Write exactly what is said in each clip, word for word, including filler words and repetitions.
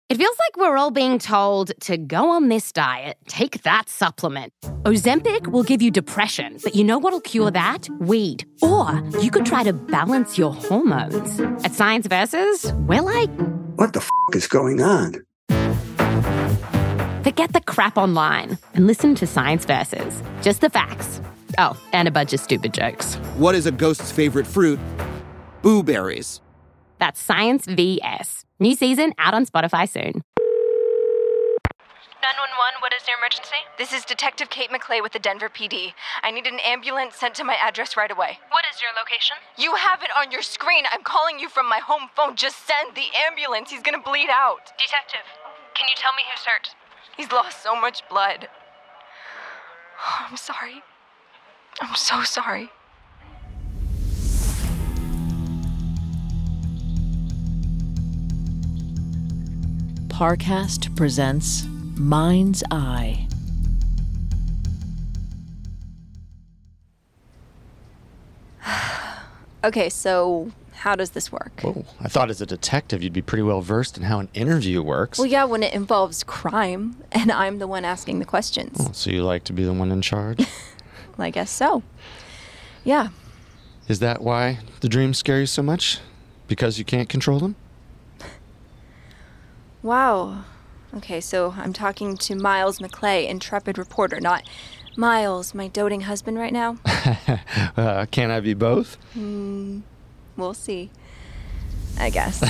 It feels like we're all being told to go on this diet, take that supplement. Ozempic will give you depression, but you know what'll cure that? Weed. Or you could try to balance your hormones. At Science Versus, we're like... What the f*** is going on? Forget the crap online and listen to Science Versus. Just the facts. Oh, and a bunch of stupid jokes. What is a ghost's favorite fruit? Blueberries. That's Science V S. New season out on Spotify soon. nine one one, what is your emergency? This is Detective Kate McClay with the Denver P D. I need an ambulance sent to my address right away. What is your location? You have it on your screen. I'm calling you from my home phone. Just send the ambulance. He's gonna bleed out. Detective, can you tell me who's hurt? He's lost so much blood. I'm sorry. I'm so sorry. Parcast presents Mind's Eye. Okay, so how does this work? Whoa, I thought as a detective you'd be pretty well versed in how an interview works. Well, yeah, when it involves crime, and I'm the one asking the questions. Oh, so you like to be the one in charge? I guess so. Yeah. Is that why the dreams scare you so much? Because you can't control them? Wow. Okay, so I'm talking to Miles McClay, intrepid reporter, not Miles, my doting husband right now. uh, can't I be both? Hmm, we'll see. I guess.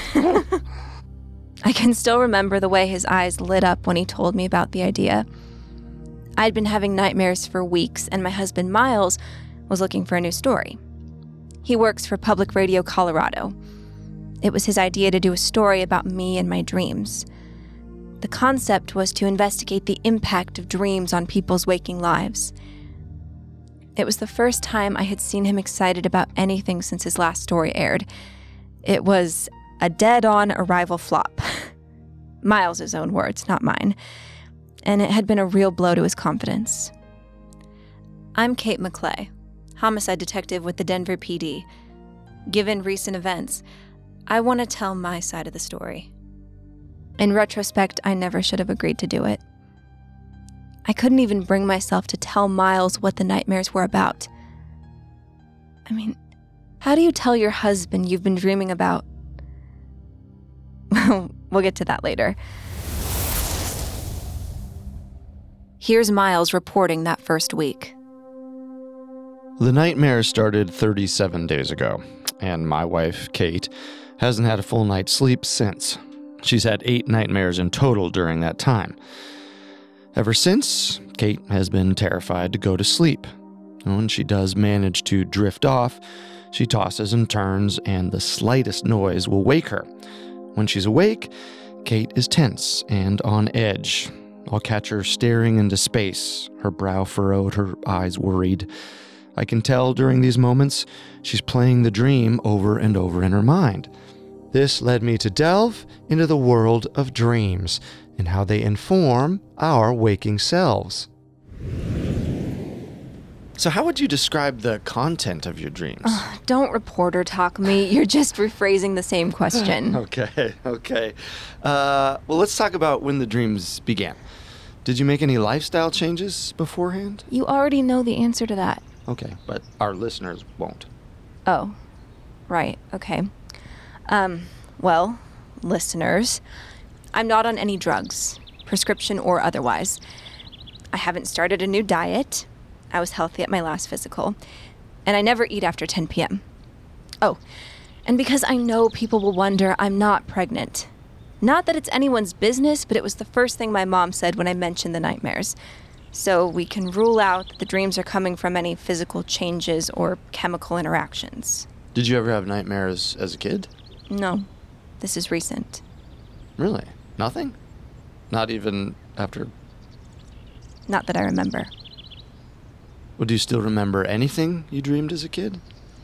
I can still remember the way his eyes lit up when he told me about the idea. I'd been having nightmares for weeks, and my husband Miles was looking for a new story. He works for Public Radio Colorado. It was his idea to do a story about me and my dreams. The concept was to investigate the impact of dreams on people's waking lives. It was the first time I had seen him excited about anything since his last story aired. It was a dead-on arrival flop. Miles' own words, not mine. And it had been a real blow to his confidence. I'm Kate McClay, homicide detective with the Denver P D. Given recent events, I want to tell my side of the story. In retrospect, I never should have agreed to do it. I couldn't even bring myself to tell Miles what the nightmares were about. I mean, how do you tell your husband you've been dreaming about? We'll get to that later. Here's Miles reporting that first week. The nightmare started thirty-seven days ago, and my wife, Kate, hasn't had a full night's sleep since. She's had eight nightmares in total during that time. Ever since, Kate has been terrified to go to sleep. When she does manage to drift off, she tosses and turns, and the slightest noise will wake her. When she's awake, Kate is tense and on edge. I'll catch her staring into space, her brow furrowed, her eyes worried. I can tell during these moments she's playing the dream over and over in her mind. This led me to delve into the world of dreams and how they inform our waking selves. So how would you describe the content of your dreams? Uh, don't reporter talk me. You're just rephrasing the same question. okay, okay. Uh, well, let's talk about when the dreams began. Did you make any lifestyle changes beforehand? You already know the answer to that. Okay, but our listeners won't. Oh, right, okay. Um, well, listeners, I'm not on any drugs, prescription or otherwise. I haven't started a new diet. I was healthy at my last physical. And I never eat after ten p.m. Oh, and because I know people will wonder, I'm not pregnant. Not that it's anyone's business, but it was the first thing my mom said when I mentioned the nightmares. So we can rule out that the dreams are coming from any physical changes or chemical interactions. Did you ever have nightmares as a kid? No, this is recent. Really? Nothing? Not even after... Not that I remember. Well, do you still remember anything you dreamed as a kid?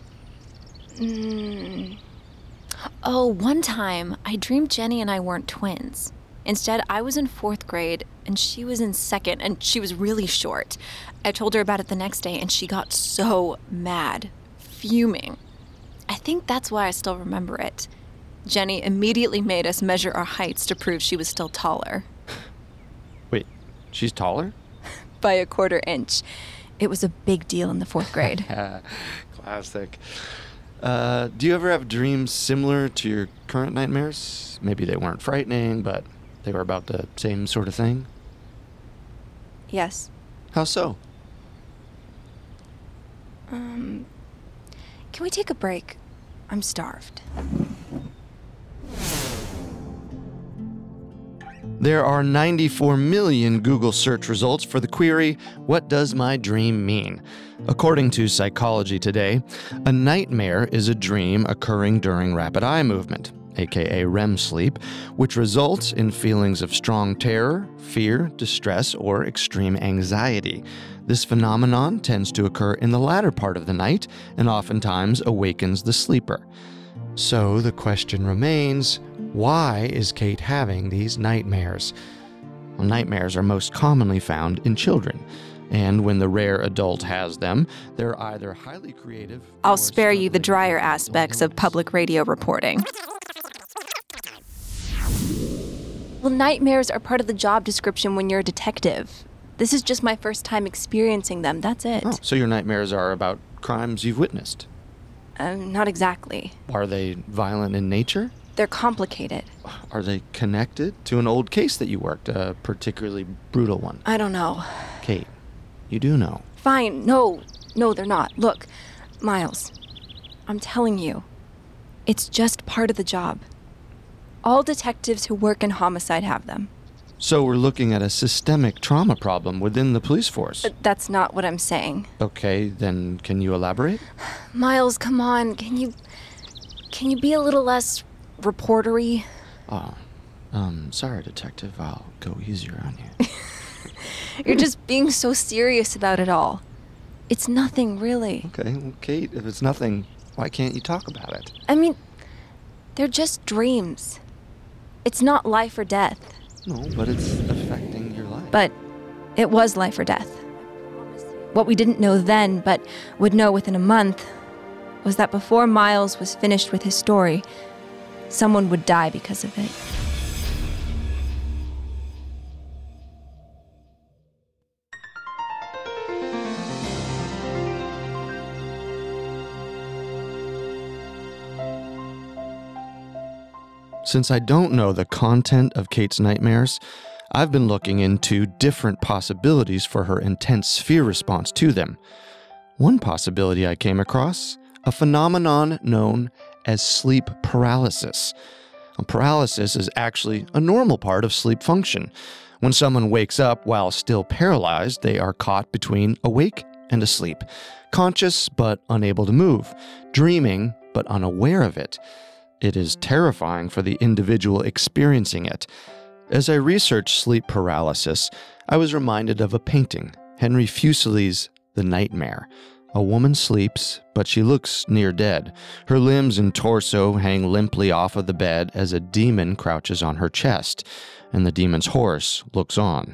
Mm. Oh, one time I dreamed Jenny and I weren't twins. Instead, I was in fourth grade and she was in second, and she was really short. I told her about it the next day and she got so mad, fuming. I think that's why I still remember it. Jenny immediately made us measure our heights to prove she was still taller. Wait, she's taller? By a quarter inch. It was a big deal in the fourth grade. Classic. Uh, do you ever have dreams similar to your current nightmares? Maybe they weren't frightening, but they were about the same sort of thing? Yes. How so? Um, can we take a break? I'm starved. There are ninety-four million Google search results for the query, "What does my dream mean?" According to Psychology Today, a nightmare is a dream occurring during rapid eye movement, aka R E M sleep, which results in feelings of strong terror, fear, distress, or extreme anxiety. This phenomenon tends to occur in the latter part of the night and oftentimes awakens the sleeper. So the question remains, why is Kate having these nightmares? Well, nightmares are most commonly found in children, and when the rare adult has them, they're either highly creative. I'll or spare you the struggling drier with mental aspects of illness. public radio reporting. Well, nightmares are part of the job description when you're a detective. This is just my first time experiencing them, that's it. Oh, so your nightmares are about crimes you've witnessed. Um, not exactly. Are they violent in nature? They're complicated. Are they connected to an old case that you worked, a particularly brutal one? I don't know. Kate, you do know. Fine, no, no, they're not. Look, Miles, I'm telling you, it's just part of the job. All detectives who work in homicide have them. So we're looking at a systemic trauma problem within the police force. But that's not what I'm saying. Okay, then can you elaborate? Miles, come on, can you, can you be a little less reportery? Oh, um, sorry, detective. I'll go easier on you. You're just being so serious about it all. It's nothing, really. Okay, well, Kate, if it's nothing, why can't you talk about it? I mean, they're just dreams. It's not life or death. No, but it's affecting your life. But it was life or death. What we didn't know then, but would know within a month, was that before Miles was finished with his story, someone would die because of it. Since I don't know the content of Kate's nightmares, I've been looking into different possibilities for her intense fear response to them. One possibility I came across, a phenomenon known as sleep paralysis. Paralysis is actually a normal part of sleep function. When someone wakes up while still paralyzed, they are caught between awake and asleep, conscious but unable to move, dreaming but unaware of it. It is terrifying for the individual experiencing it. As I researched sleep paralysis, I was reminded of a painting, Henry Fuseli's The Nightmare. A woman sleeps, but she looks near dead. Her limbs and torso hang limply off of the bed as a demon crouches on her chest, and the demon's horse looks on.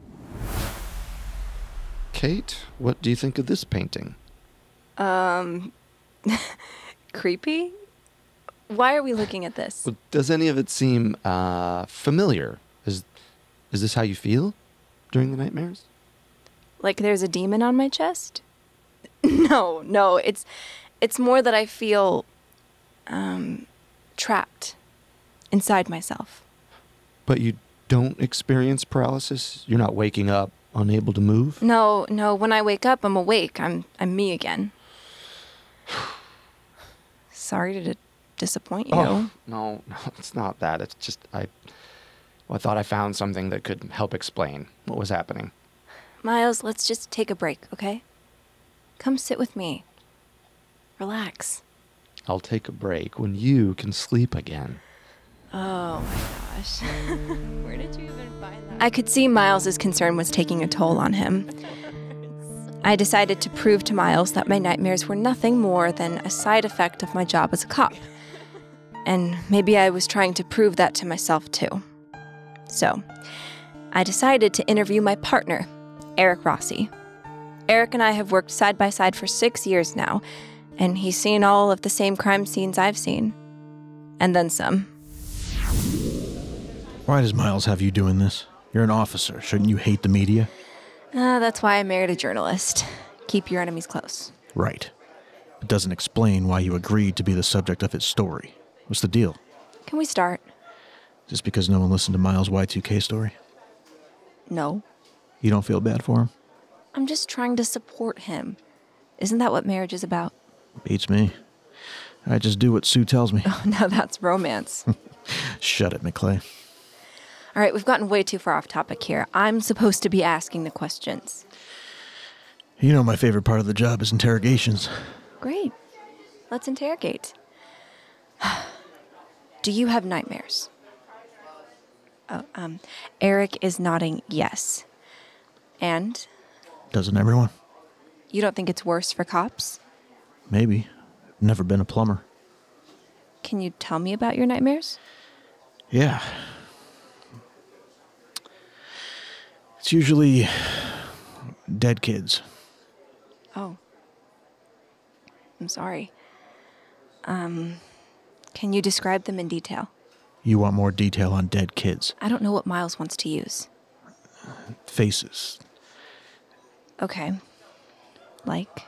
Kate, what do you think of this painting? Um, creepy? Why are we looking at this? Well, does any of it seem uh, familiar? Is is this how you feel during the nightmares? Like there's a demon on my chest? No, no, it's it's more that I feel um trapped inside myself. But you don't experience paralysis? You're not waking up unable to move? No, no, when I wake up I'm awake. I'm I'm me again. Sorry to disappoint you. Oh, no, no, it's not that. It's just I well, I thought I found something that could help explain what was happening. Miles, let's just take a break, okay? Come sit with me. Relax. I'll take a break when you can sleep again. Oh my gosh. Where did you even find that? I could see Miles's concern was taking a toll on him. I decided to prove to Miles that my nightmares were nothing more than a side effect of my job as a cop. And maybe I was trying to prove that to myself too. So, I decided to interview my partner, Eric Rossi. Eric and I have worked side by side for six years now, and he's seen all of the same crime scenes I've seen. And then some. Why does Miles have you doing this? You're an officer. Shouldn't you hate the media? Uh, that's why I married a journalist. Keep your enemies close. Right. It doesn't explain why you agreed to be the subject of his story. What's the deal? Can we start? Just because no one listened to Miles' Y two K story? No. You don't feel bad for him? I'm just trying to support him. Isn't that what marriage is about? Beats me. I just do what Sue tells me. Oh, now that's romance. Shut it, McClay. All right, we've gotten way too far off topic here. I'm supposed to be asking the questions. You know my favorite part of the job is interrogations. Great. Let's interrogate. Do you have nightmares? Oh, um, Eric is nodding yes. And? Doesn't everyone? You don't think it's worse for cops? Maybe. I've never been a plumber. Can you tell me about your nightmares? Yeah. It's usually dead kids. Oh. I'm sorry. Um, can you describe them in detail? You want more detail on dead kids? I don't know what Miles wants to use. Faces. Okay. Like?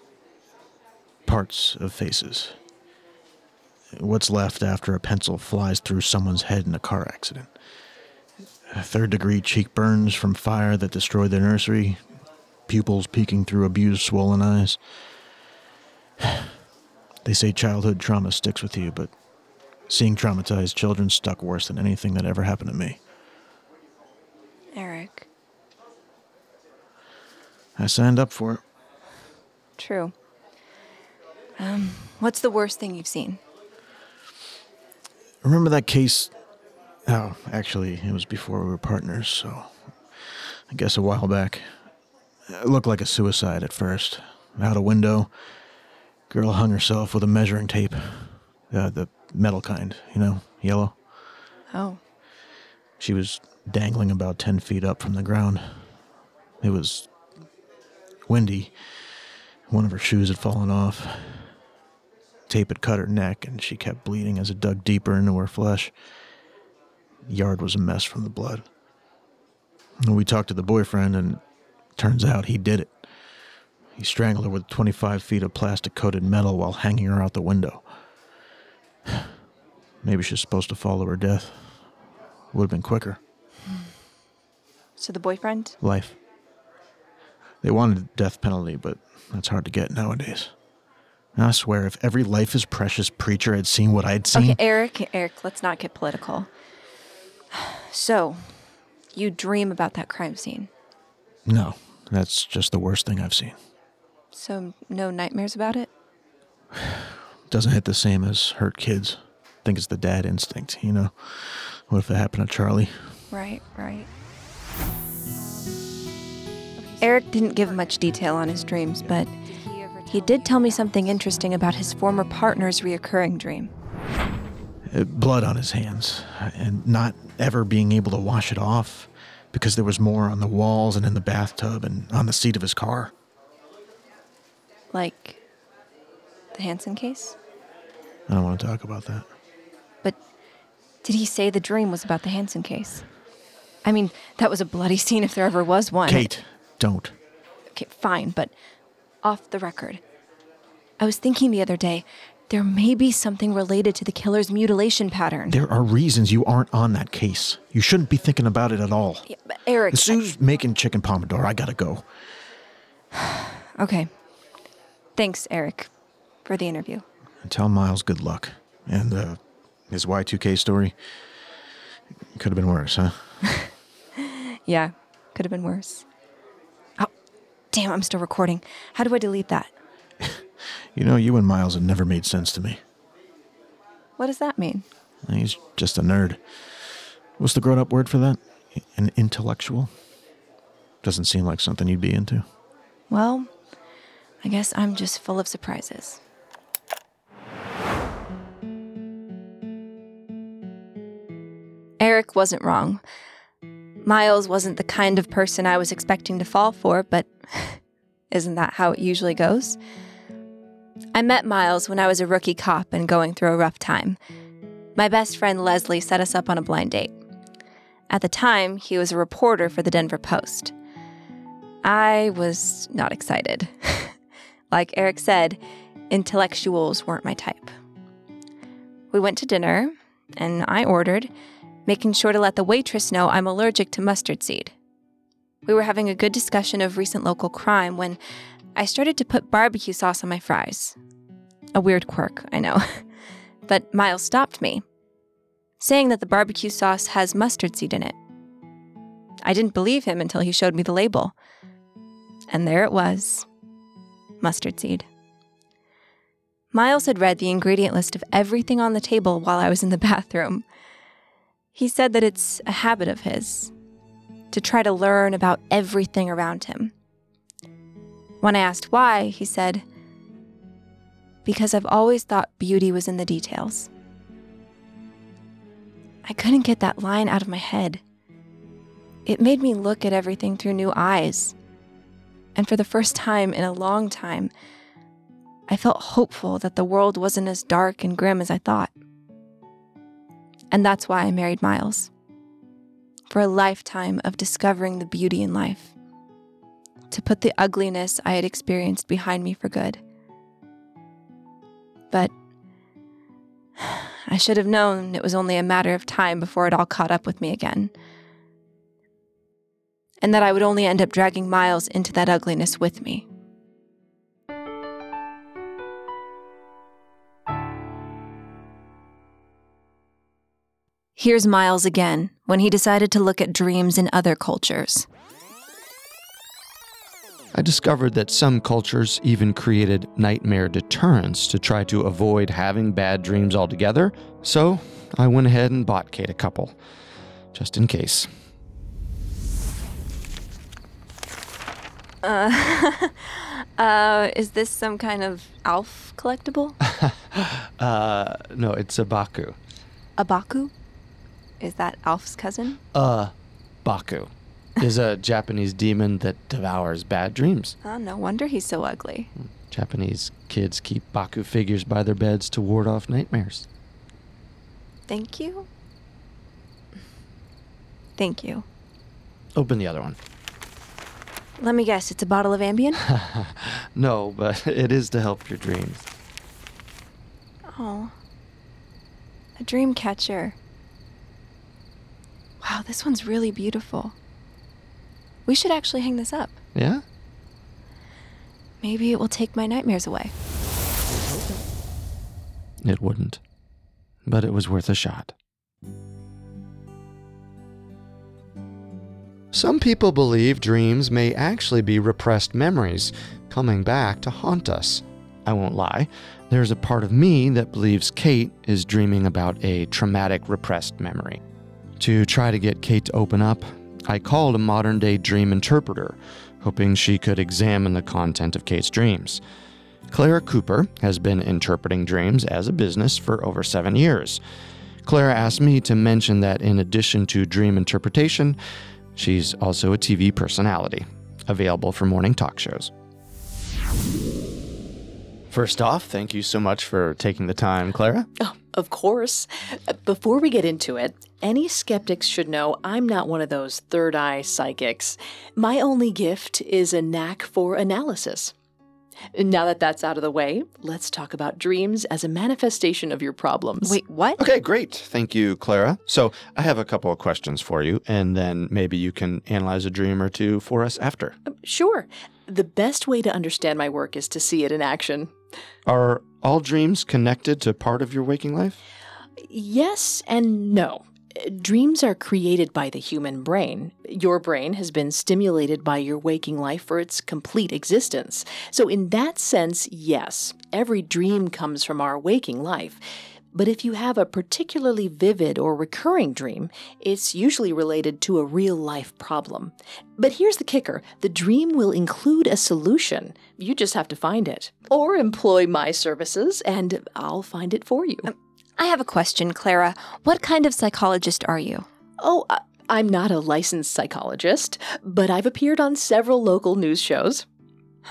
Parts of faces. What's left after a pencil flies through someone's head in a car accident. Third-degree cheek burns from fire that destroyed their nursery. Pupils peeking through abused, swollen eyes. They say childhood trauma sticks with you, but seeing traumatized children stuck worse than anything that ever happened to me. Eric. I signed up for it. True. Um, what's the worst thing you've seen? Remember that case? Oh, actually, it was before we were partners, so I guess a while back. It looked like a suicide at first. Out a window, girl hung herself with a measuring tape. Uh, the metal kind, you know, yellow. Oh. She was dangling about ten feet up from the ground. It was windy. One of her shoes had fallen off. Tape had cut her neck, and she kept bleeding as it dug deeper into her flesh. The yard was a mess from the blood. And we talked to the boyfriend, and turns out he did it. He strangled her with twenty-five feet of plastic-coated metal while hanging her out the window. Maybe she's supposed to follow her death. Would have been quicker. So the boyfriend? Life. They wanted a death penalty, but that's hard to get nowadays. I swear, if every life is precious preacher had seen what I'd seen... Okay, Eric, Eric, let's not get political. So, you dream about that crime scene? No, that's just the worst thing I've seen. So, no nightmares about it? Doesn't hit the same as hurt kids. Think it's the dad instinct, you know? What if it happened to Charlie? Right, right. Eric didn't give much detail on his dreams, but he did tell me something interesting about his former partner's reoccurring dream. Uh, blood on his hands, and not ever being able to wash it off because there was more on the walls and in the bathtub and on the seat of his car. Like the Hansen case? I don't want to talk about that. But did he say the dream was about the Hansen case? I mean, that was a bloody scene if there ever was one. Kate, don't. Okay, fine, but off the record. I was thinking the other day, there may be something related to the killer's mutilation pattern. There are reasons you aren't on that case. You shouldn't be thinking about it at all. Yeah, but Eric... Sue's I... making chicken pomodoro. I gotta go. Okay. Thanks, Eric, for the interview. And tell Miles good luck. And, uh, his Y two K story could have been worse, huh? Yeah, could have been worse. Oh, damn, I'm still recording. How do I delete that? You know, you and Miles have never made sense to me. What does that mean? He's just a nerd. What's the grown-up word for that? An intellectual? Doesn't seem like something you'd be into. Well, I guess I'm just full of surprises. Eric wasn't wrong. Miles wasn't the kind of person I was expecting to fall for, but isn't that how it usually goes? I met Miles when I was a rookie cop and going through a rough time. My best friend Leslie set us up on a blind date. At the time, he was a reporter for the Denver Post. I was not excited. Like Eric said, intellectuals weren't my type. We went to dinner, and I ordered, making sure to let the waitress know I'm allergic to mustard seed. We were having a good discussion of recent local crime when I started to put barbecue sauce on my fries. A weird quirk, I know. But Miles stopped me, saying that the barbecue sauce has mustard seed in it. I didn't believe him until he showed me the label. And there it was, mustard seed. Miles had read the ingredient list of everything on the table while I was in the bathroom. He said that it's a habit of his, to try to learn about everything around him. When I asked why, he said, "Because I've always thought beauty was in the details." I couldn't get that line out of my head. It made me look at everything through new eyes. And for the first time in a long time, I felt hopeful that the world wasn't as dark and grim as I thought. And that's why I married Miles. For a lifetime of discovering the beauty in life. To put the ugliness I had experienced behind me for good. But I should have known it was only a matter of time before it all caught up with me again. And that I would only end up dragging Miles into that ugliness with me. Here's Miles again, when he decided to look at dreams in other cultures. I discovered that some cultures even created nightmare deterrents to try to avoid having bad dreams altogether, so I went ahead and bought Kate a couple, just in case. Uh, uh, is this some kind of Alf collectible? uh, no, it's a Baku. A Baku? Is that Alf's cousin? Uh, Baku is a Japanese demon that devours bad dreams. Oh, no wonder he's so ugly. Japanese kids keep Baku figures by their beds to ward off nightmares. Thank you? Thank you. Open the other one. Let me guess, it's a bottle of Ambien? No, but it is to help your dreams. Oh. A dream catcher. Wow, this one's really beautiful. We should actually hang this up. Yeah? Maybe it will take my nightmares away. It wouldn't. But it was worth a shot. Some people believe dreams may actually be repressed memories coming back to haunt us. I won't lie, there's a part of me that believes Kate is dreaming about a traumatic repressed memory. To try to get Kate to open up, I called a modern-day dream interpreter, hoping she could examine the content of Kate's dreams. Clara Cooper has been interpreting dreams as a business for over seven years. Clara asked me to mention that in addition to dream interpretation, she's also a T V personality, available for morning talk shows. First off, thank you so much for taking the time, Clara. Oh, of course. Before we get into it, any skeptics should know I'm not one of those third eye psychics. My only gift is a knack for analysis. Now that that's out of the way, let's talk about dreams as a manifestation of your problems. Wait, what? Okay, great. Thank you, Clara. So I have a couple of questions for you, and then maybe you can analyze a dream or two for us after. Sure. The best way to understand my work is to see it in action. Are all dreams connected to part of your waking life? Yes and no. Dreams are created by the human brain. Your brain has been stimulated by your waking life for its complete existence. So in that sense, yes, every dream comes from our waking life. But if you have a particularly vivid or recurring dream, it's usually related to a real-life problem. But here's the kicker. The dream will include a solution. You just have to find it. Or employ my services, and I'll find it for you. Um, I have a question, Clara. What kind of psychologist are you? Oh, I- I'm not a licensed psychologist, but I've appeared on several local news shows. Huh.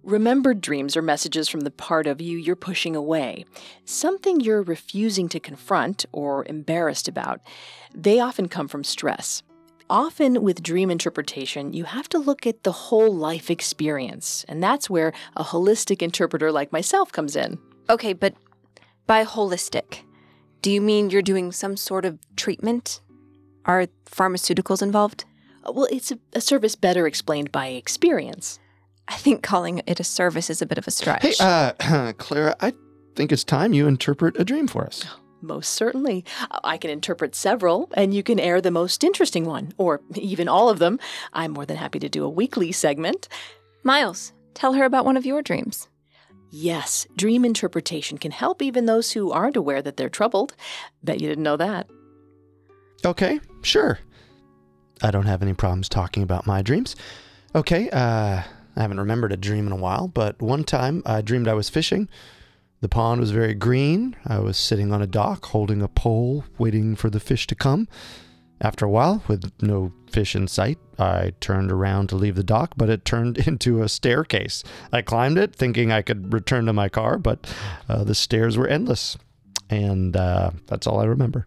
Remembered dreams are messages from the part of you you're pushing away, something you're refusing to confront or embarrassed about. They often come from stress. Often with dream interpretation, you have to look at the whole life experience, and that's where a holistic interpreter like myself comes in. Okay, but by holistic, do you mean you're doing some sort of treatment? Are pharmaceuticals involved? Well, it's a, a service better explained by experience. I think calling it a service is a bit of a stretch. Hey, uh, Clara, I think it's time you interpret a dream for us. Most certainly. I can interpret several, and you can air the most interesting one, or even all of them. I'm more than happy to do a weekly segment. Miles, tell her about one of your dreams. Yes, dream interpretation can help even those who aren't aware that they're troubled. Bet you didn't know that. Okay, sure. I don't have any problems talking about my dreams. Okay, uh... I haven't remembered a dream in a while, but one time I dreamed I was fishing. The pond was very green. I was sitting on a dock holding a pole, waiting for the fish to come. After a while, with no fish in sight, I turned around to leave the dock, but it turned into a staircase. I climbed it, thinking I could return to my car, but uh, the stairs were endless. And uh, that's all I remember.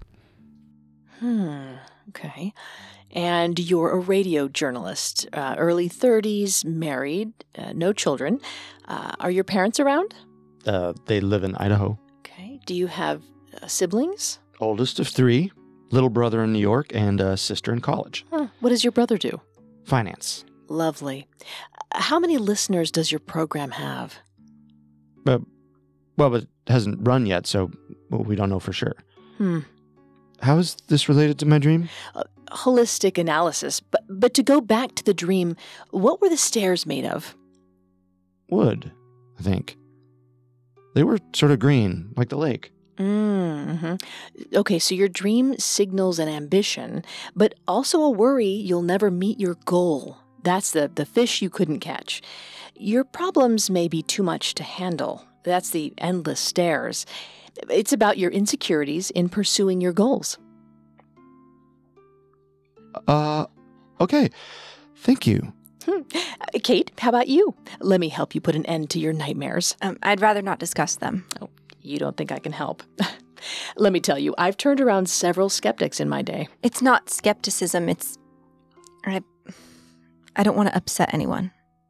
Hmm, okay. And you're a radio journalist, uh, early thirties, married, uh, no children. Uh, are your parents around? Uh, they live in Idaho. Okay. Do you have uh, siblings? Oldest of three, little brother in New York, and a sister in college. Huh. What does your brother do? Finance. Lovely. Uh, how many listeners does your program have? Uh, well, it hasn't run yet, so well, we don't know for sure. Hmm. How is this related to my dream? Uh, holistic analysis. But but to go back to the dream, what were the stairs made of? Wood, I think. They were sort of green, like the lake. Mm-hmm. Okay, so your dream signals an ambition, but also a worry you'll never meet your goal. That's the, the fish you couldn't catch. Your problems may be too much to handle. That's the endless stairs. It's about your insecurities in pursuing your goals. Uh, okay. Thank you. Hmm. Uh, Kate, how about you? Let me help you put an end to your nightmares. Um, I'd rather not discuss them. Oh, you don't think I can help? Let me tell you, I've turned around several skeptics in my day. It's not skepticism, it's... I, I don't want to upset anyone.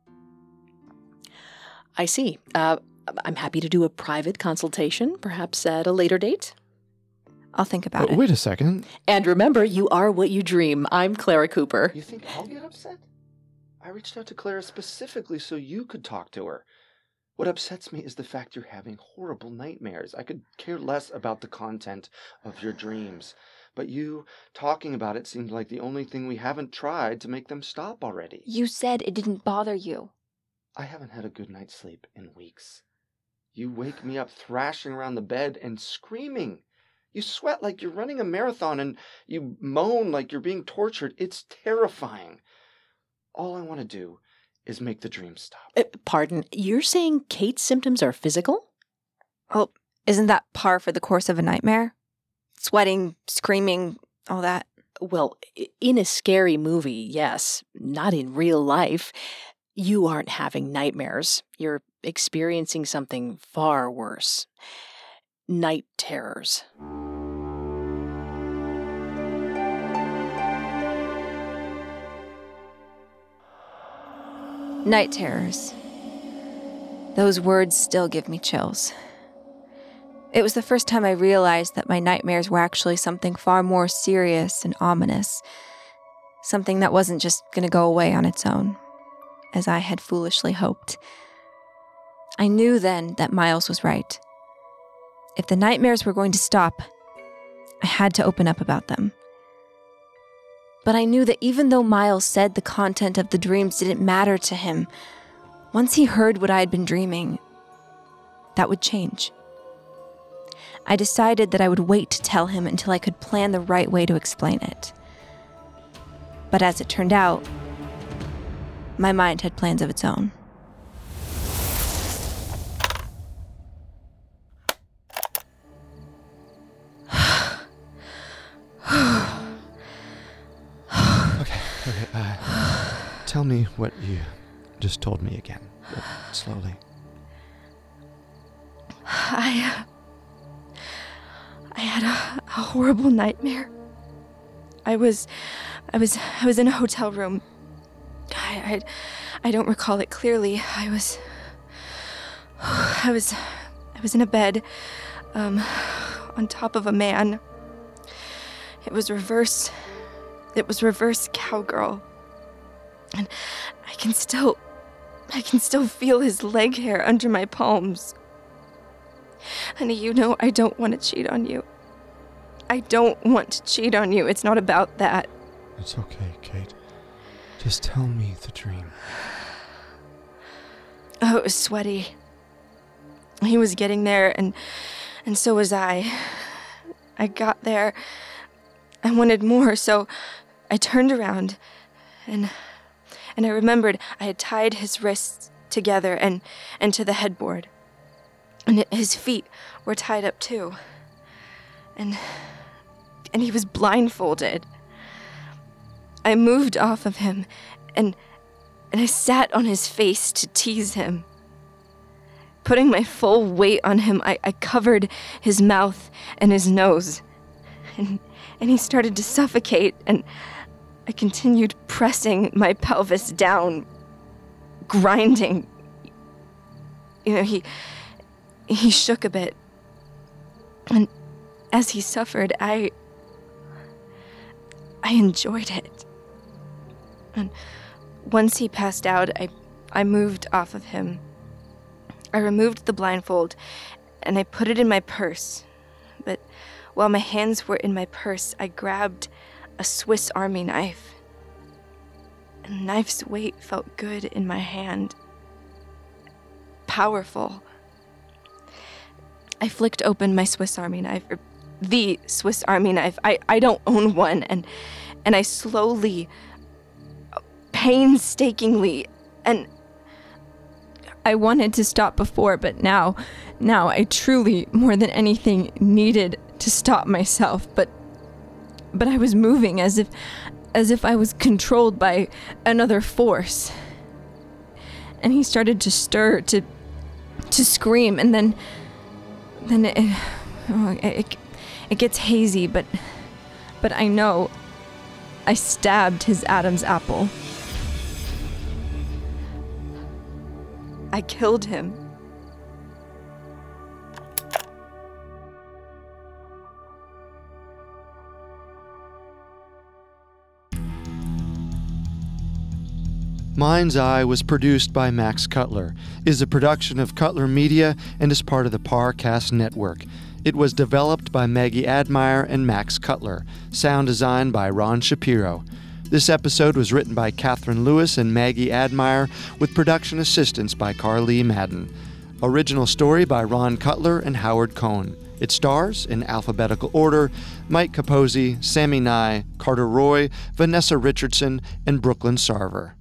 I see. Uh, I'm happy to do a private consultation, perhaps at a later date. I'll think about Uh, it. wait a second. And remember, you are what you dream. I'm Clara Cooper. You think I'll get upset? I reached out to Clara specifically so you could talk to her. What upsets me is the fact you're having horrible nightmares. I could care less about the content of your dreams. But you talking about it seems like the only thing we haven't tried to make them stop already. You said it didn't bother you. I haven't had a good night's sleep in weeks. You wake me up thrashing around the bed and screaming. You sweat like you're running a marathon and you moan like you're being tortured. It's terrifying. All I want to do is make the dream stop. Uh, pardon, you're saying Kate's symptoms are physical? Well, isn't that par for the course of a nightmare? Sweating, screaming, all that. Well, i- in a scary movie, yes. Not in real life. You aren't having nightmares. You're experiencing something far worse. Night terrors. Night terrors. Those words still give me chills. It was the first time I realized that my nightmares were actually something far more serious and ominous. Something that wasn't just going to go away on its own, as I had foolishly hoped. I knew then that Miles was right. If the nightmares were going to stop, I had to open up about them. But I knew that even though Miles said the content of the dreams didn't matter to him, once he heard what I had been dreaming, that would change. I decided that I would wait to tell him until I could plan the right way to explain it. But as it turned out, my mind had plans of its own. Okay, okay. Uh, tell me what you just told me again. Slowly. I, uh, I had a, a horrible nightmare. I was, I was, I was in a hotel room. I, I, I don't recall it clearly. I was, I was, I was in a bed, um, on top of a man. It was reverse, it was reverse cowgirl. And I can still, I can still feel his leg hair under my palms. Honey, you know I don't want to cheat on you. I don't want to cheat on you. It's not about that. It's okay, Kate. Just tell me the dream. Oh, it was sweaty. He was getting there, and and so was I. I got there. I wanted more, so I turned around, and and I remembered I had tied his wrists together and, and to the headboard. And his feet were tied up too. And and he was blindfolded. I moved off of him and and I sat on his face to tease him. Putting my full weight on him, I, I covered his mouth and his nose. And and he started to suffocate, and I continued pressing my pelvis down, grinding. You know, he He shook a bit, and as he suffered, I I enjoyed it. And once he passed out, I, I moved off of him. I removed the blindfold, and I put it in my purse. But while my hands were in my purse, I grabbed a Swiss Army knife. And the knife's weight felt good in my hand. Powerful. I flicked open my Swiss Army knife, or the Swiss Army knife. I, I don't own one, and and I slowly, painstakingly, and I wanted to stop before, but now, now I truly, more than anything, needed to stop myself. But, but I was moving as if, as if I was controlled by another force. And he started to stir, to, to scream, and then. Then it, oh, it, it gets hazy, but, but I know I stabbed his Adam's apple. I killed him. Mind's Eye was produced by Max Cutler, is a production of Cutler Media, and is part of the Parcast Network. It was developed by Maggie Admire and Max Cutler. Sound design by Ron Shapiro. This episode was written by Catherine Lewis and Maggie Admire, with production assistance by Carly Madden. Original story by Ron Cutler and Howard Cohn. It stars, in alphabetical order, Mike Capozzi, Sammy Nye, Carter Roy, Vanessa Richardson, and Brooklyn Sarver.